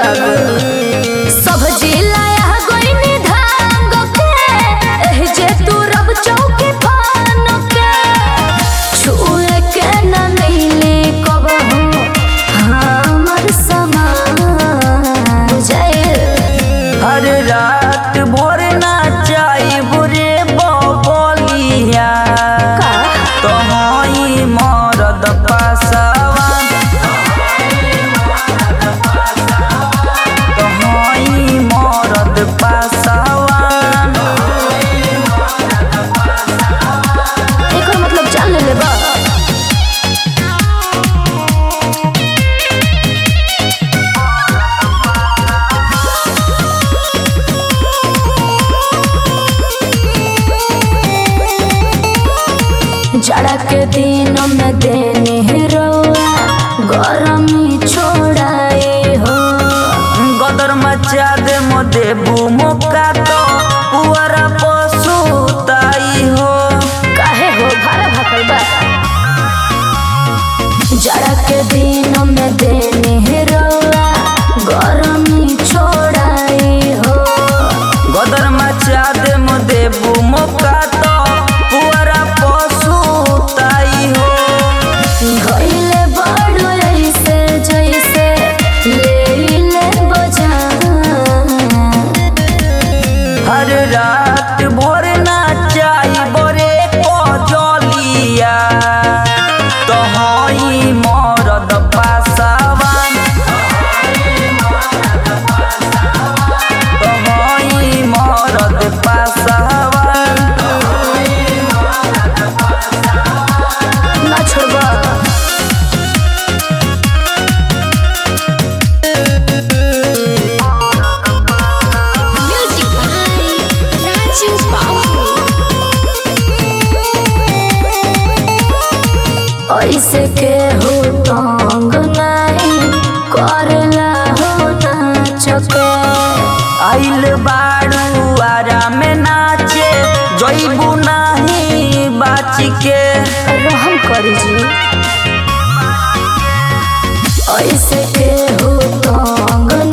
बाबू सब जिलाया गोइनी धांग के एह जे तू रब चौकी फान के छुए के न मिले कबहू हमर समान बुझाए हर रात भोर नाचाई बुरे बबलिया तो हई मरद पासवान तो हई मरद पासवान एकर मतलब जान ले बा जाड़ा के दिन में देने रोआ गरमी छोड़ाए हो गदर मचा दे मोदे बुमोका तो पुअरा पशु ताई हो काहे हो भारा भाकल बा जाड़ा के दिन में देने रोआ गरमी छोड़ाए हो गदर मचा दे मोदे बुमोका तो पुअरा पशु ताई हो घइले बड़ो ऐसे जैसे ले बजान हर रात भोर नाचाई बरे कजलिया तो हई मरद पासवान तो हई मरद पासवान ना छोड़बा म्यूजिक भाई राजू बाबू ऐसे के हो तंग नहीं करला हो नाचके आइल बाड़ू आराम नाचे जइबू नाही बाची के रहम करी जी ऐसे के हो तंग